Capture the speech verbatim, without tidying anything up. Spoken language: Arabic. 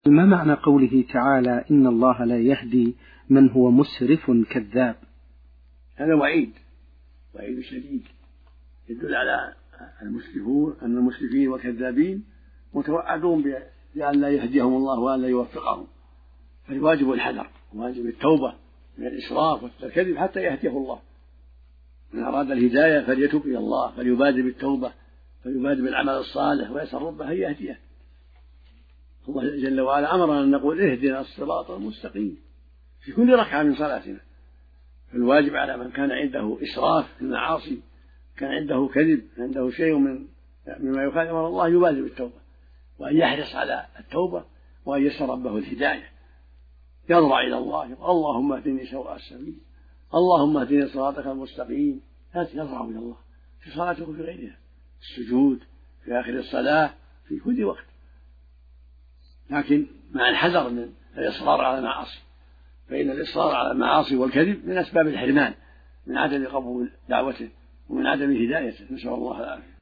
ما معنى قوله تعالى إن الله لا يهدي من هو مسرف كذاب؟ هذا وعيد وعيد شديد يدل على المسرفون أن المسرفين والكذابين متوعدون بأن لا يهديهم الله وأن لا يوفقهم، فالواجب الحذر، واجب التوبة من الإسراف والكذب حتى يهديه الله. من أراد الهداية فليتوب إلى الله، فليبادر بالتوبة، فليبادر بالعمل الصالح ويسأل ربه أن يهديه. الله جل وعلا أمرنا أن نقول اهدنا الصراط المستقيم في كل ركعة من صلاتنا. فالواجب على من كان عنده إسراف في المعاصي، كان عنده كذب، عنده شيء من مما يخالف أمر الله، يبادر بالتوبة وأن يحرص على التوبة وأن يسأل ربه الهداية، يضرع إلى الله، اللهم اهدني سواء السبيل، اللهم اهدني صراطك المستقيم. هذا يضرع إلى الله في صلاته وفي غيرها، السجود في آخر الصلاة في كل وقت، لكن مع الحذر من الإصرار على المعاصي، فإن الإصرار على المعاصي والكذب من أسباب الحرمان من عدم قبول دعوته ومن عدم هدايته، نسأل الله العافية.